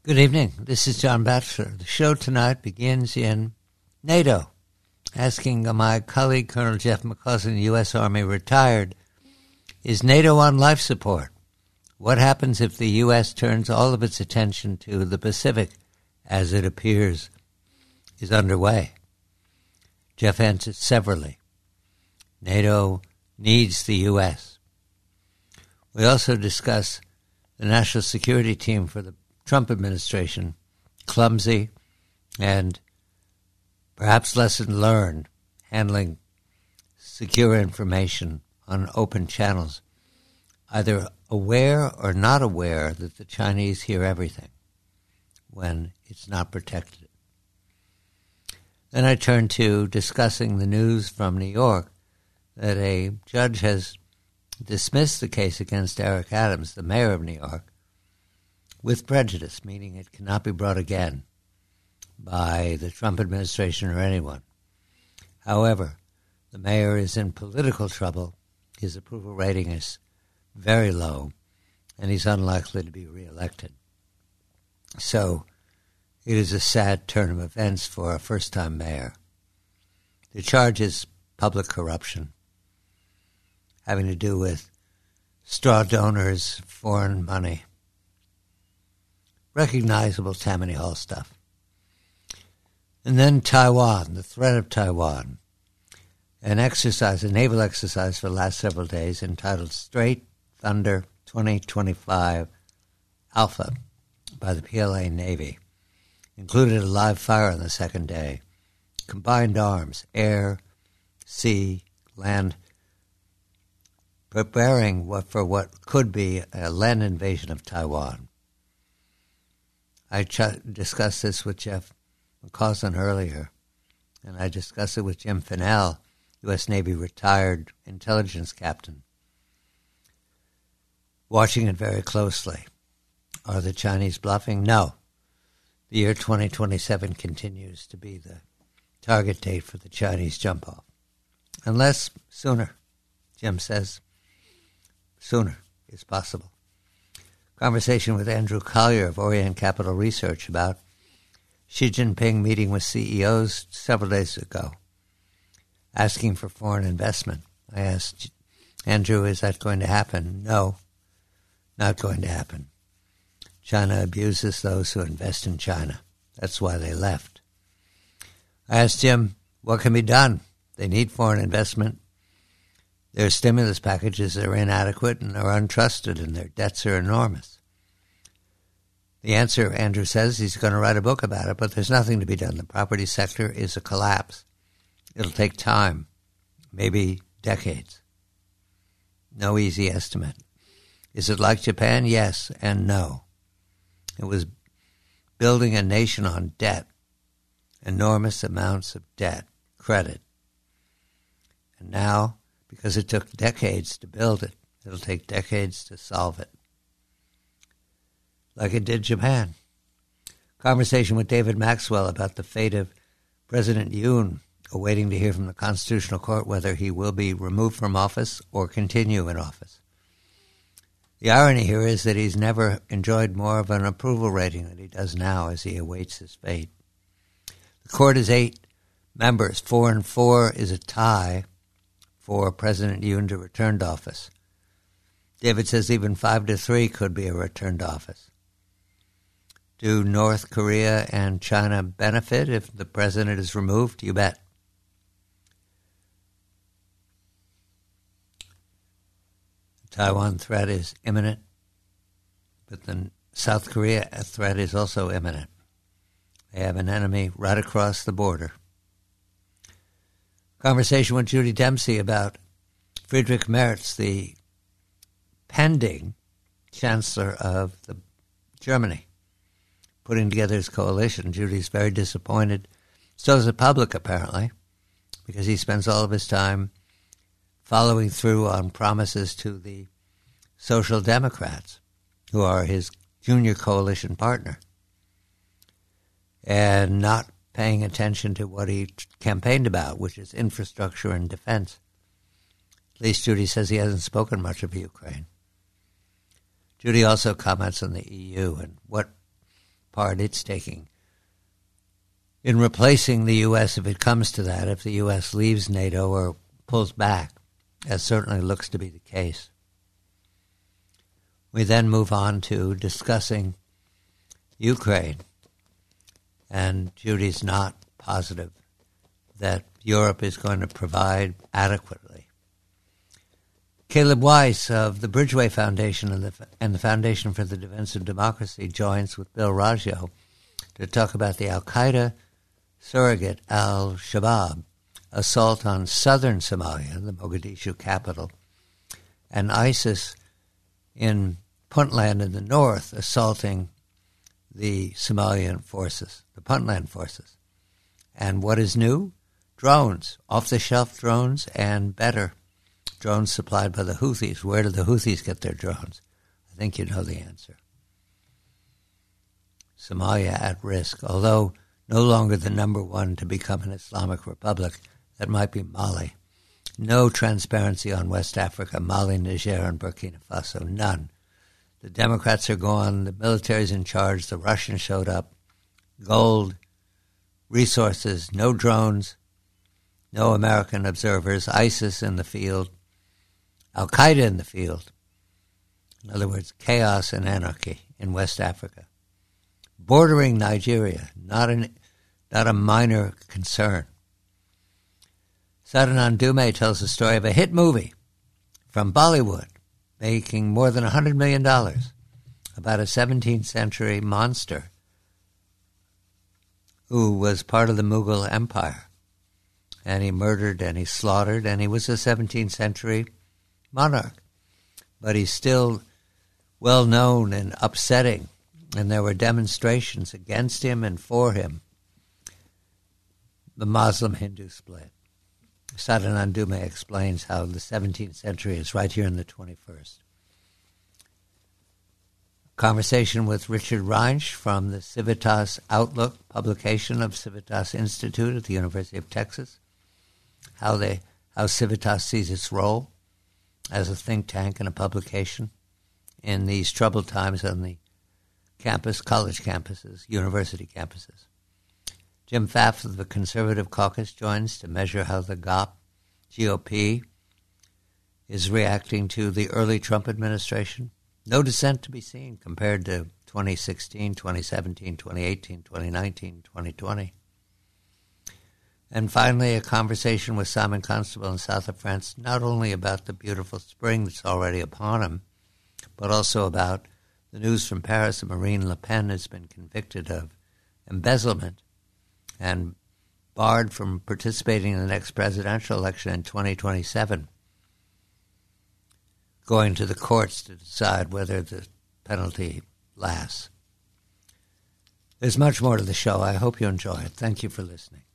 Good evening. This is John Batchelor. The show tonight begins in NATO, asking my colleague, Colonel Jeff McCausland, U.S. Army retired, is NATO on life support? What happens if the U.S. turns all of its attention to the Pacific, as it appears is underway? Jeff answers severally. NATO needs the U.S. We also discuss the national security team for the Trump administration, clumsy and perhaps lesson learned, handling secure information on open channels, either aware or not aware that the Chinese hear everything when it's not protected. Then I turn to discussing the news from New York that a judge has dismissed the case against Eric Adams, the mayor of New York, with prejudice, meaning it cannot be brought again by the Trump administration or anyone. However, the mayor is in political trouble. His approval rating is very low, and he's unlikely to be reelected. So it is a sad turn of events for a first-time mayor. The charge is public corruption, having to do with straw donors, foreign money, recognizable Tammany Hall stuff. And then Taiwan, the threat of Taiwan. An exercise, a naval exercise for the last several days entitled Straight Thunder 2025 Alpha by the PLA Navy. Included a live fire on the second day. Combined arms, air, sea, land, preparing for what could be a land invasion of Taiwan. I discussed this with Jeff McCausland earlier, and I discussed it with Jim Fennell, U.S. Navy retired intelligence captain, watching it very closely. Are the Chinese bluffing? No. The year 2027 continues to be the target date for the Chinese jump-off. Unless sooner, Jim says, sooner is possible. Conversation with Andrew Collier of Orient Capital Research about Xi Jinping meeting with CEOs several days ago, asking for foreign investment. I asked Andrew, is that going to happen? No, not going to happen. China abuses those who invest in China. That's why they left. I asked Jim, what can be done? They need foreign investment. Their stimulus packages are inadequate and are untrusted, and their debts are enormous. The answer, Andrew says, he's going to write a book about it, but there's nothing to be done. The property sector is a collapse. It'll take time, maybe decades. No easy estimate. Is it like Japan? Yes and no. It was building a nation on debt, enormous amounts of debt, credit. And now, because it took decades to build it, it'll take decades to solve it. Like it did Japan. Conversation with David Maxwell about the fate of President Yoon, awaiting to hear from the Constitutional Court whether he will be removed from office or continue in office. The irony here is that he's never enjoyed more of an approval rating than he does now as he awaits his fate. The court is 8 members. 4-4 is a tie for President Yoon to return to office. David says even 5-3 could be a return to office. Do North Korea and China benefit if the president is removed? You bet. The Taiwan threat is imminent, but the South Korea threat is also imminent. They have an enemy right across the border. Conversation with Judy Dempsey about Friedrich Merz, the pending Chancellor of Germany, putting together his coalition. Judy's very disappointed. So is the public, apparently, because he spends all of his time following through on promises to the Social Democrats, who are his junior coalition partner, and not paying attention to what he campaigned about, which is infrastructure and defense. At least Judy says he hasn't spoken much of Ukraine. Judy also comments on the EU and what part it's taking in replacing the U.S. if it comes to that, if the U.S. leaves NATO or pulls back, as certainly looks to be the case. We then move on to discussing Ukraine, and Judy's not positive that Europe is going to provide adequately. Caleb Weiss of the Bridgeway Foundation and the Foundation for the Defense of Democracy joins with Bill Raggio to talk about the al-Qaeda surrogate al-Shabaab assault on southern Somalia, the Mogadishu capital, and ISIS in Puntland in the north assaulting the Somalian forces, the Puntland forces. And what is new? Drones, off-the-shelf drones, and better drones supplied by the Houthis. Where do the Houthis get their drones? I think you know the answer. Somalia at risk, although no longer the number one to become an Islamic republic. That might be Mali. No transparency on West Africa, Mali, Niger, and Burkina Faso. None. The Democrats are gone. The military's in charge. The Russians showed up. Gold, resources, no drones, no American observers, ISIS in the field, al-Qaeda in the field. In other words, chaos and anarchy in West Africa. Bordering Nigeria, not a minor concern. Sadanand Dume tells the story of a hit movie from Bollywood, making more than $100 million, about a 17th century monster who was part of the Mughal Empire. And he murdered and he slaughtered, and he was a 17th century monarch. But he's still well known and upsetting, and there were demonstrations against him and for him. The Muslim-Hindu split. Sadanand Dume explains how the 17th century is right here in the 21st. Conversation with Richard Reinsch from the Civitas Outlook publication of Civitas Institute at the University of Texas, how Civitas sees its role as a think tank and a publication in these troubled times on the campus, college campuses, university campuses. Jim Pfaff of the Conservative Caucus joins to measure how the GOP is reacting to the early Trump administration. No dissent to be seen compared to 2016, 2017, 2018, 2019, 2020. And finally, a conversation with Simon Constable in south of France, not only about the beautiful spring that's already upon him, but also about the news from Paris that Marine Le Pen has been convicted of embezzlement and barred from participating in the next presidential election in 2027, going to the courts to decide whether the penalty lasts. There's much more to the show. I hope you enjoy it. Thank you for listening.